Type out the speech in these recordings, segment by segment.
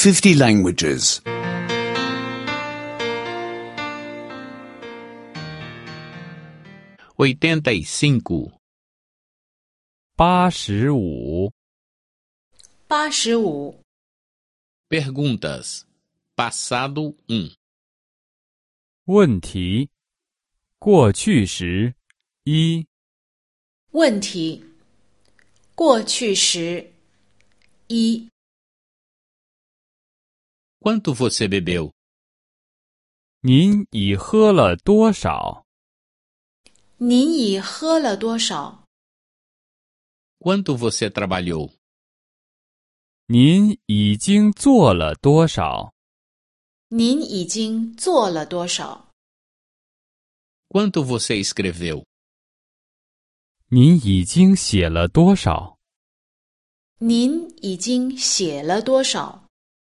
50 languages. 85 85 85 Perguntas. Passado 1. 问题过去时一问题过去时一 Quanto você bebeu? 您已喝了多少？ 您已喝了多少？ Quanto você trabalhou? 您已经做了多少？ 您已经做了多少？ Quanto você escreveu? 您已经写了多少？ 您已经写了多少？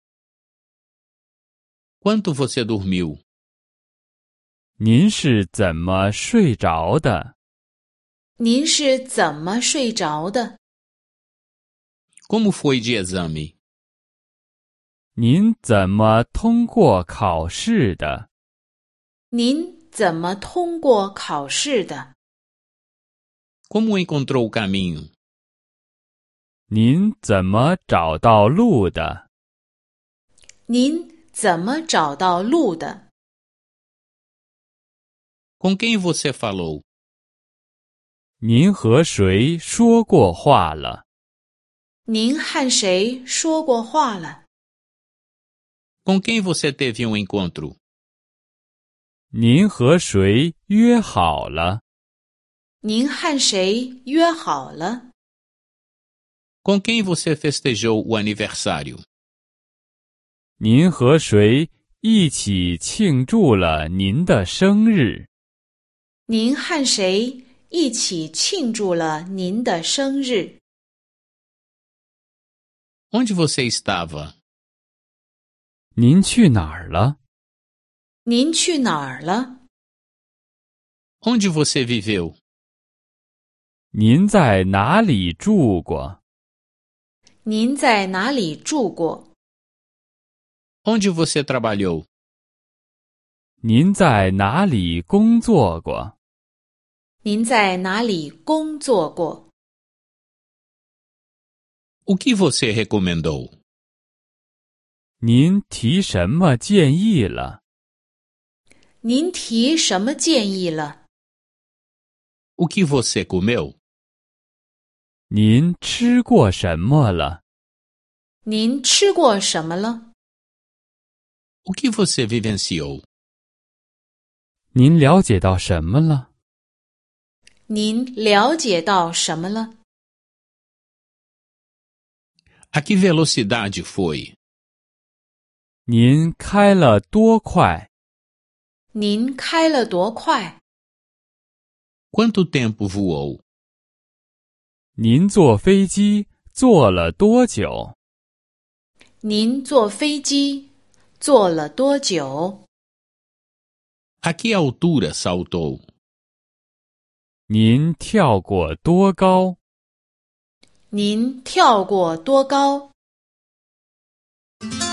Quanto você dormiu? 您是怎么睡着的？ 您是怎么睡着的？ Como foi de exame? 您怎么通过考试的？ 您怎么通过考试的？ Como encontrou o caminho? 您怎么找到路的？ 您怎么找到路的？ Com quem você falou? 您和谁说过话了？ 您和谁说过话了？ Com quem você teve encontro? 您和谁约好了？ 您和谁约好了？ Com quem você festejou o aniversário? 您和谁一起庆祝了您的生日？ 您和谁一起庆祝了您的生日？ Onde você estava? 您去哪儿了？ 您去哪儿了？ Onde você viveu? 您在哪里住过？ 您在哪里住过？ Onde você trabalhou? 您在哪里工作过？ 您在哪里工作过？ O que você recomendou? 您提什么建议了？ 您提什么建议了？ O que você comeu? 您吃过什么了？ 您吃过什么了？ O que você vivenciou? 您了解到什么了？ 您了解到什么了？ A que velocidade foi? 您开了多快？ 您开了多快？ Quanto tempo voou? 您坐飞机坐了多久？ 您坐飞机坐了多久？ A que altura saltou? 您跳过多高？ 您跳过多高？